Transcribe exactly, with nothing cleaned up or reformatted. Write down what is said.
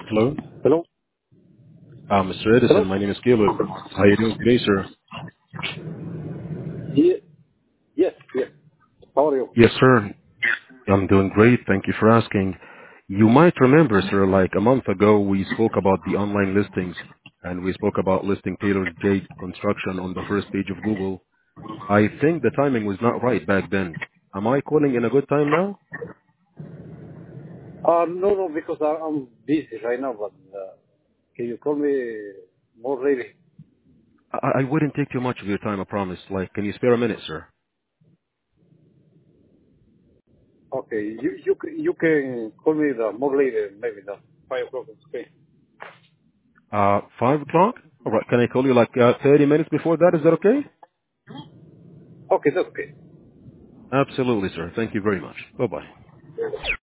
Hello. Hello? Uh, Mister Edison, Hello? my name is Caleb. How are you doing today, sir? Ye- Yes, yes. How are you? Yes, sir. I'm doing great. Thank you for asking. You might remember, sir, like a month ago, we spoke about the online listings, and we spoke about listing Taylor J Construction on the first page of Google. I think the timing was not right back then. Am I calling in a good time now? Uh, no, no, because I, I'm busy right now, but uh, can you call me more later? I, I wouldn't take too much of your time, I promise. Like, can you spare a minute, sir? Okay, you you c- you can call me the more later, maybe the five o'clock. Okay. Uh, five o'clock? All right. Can I call you like uh, thirty minutes before that? Is that okay? Okay, that's okay. Absolutely, sir. Thank you very much. Bye-bye.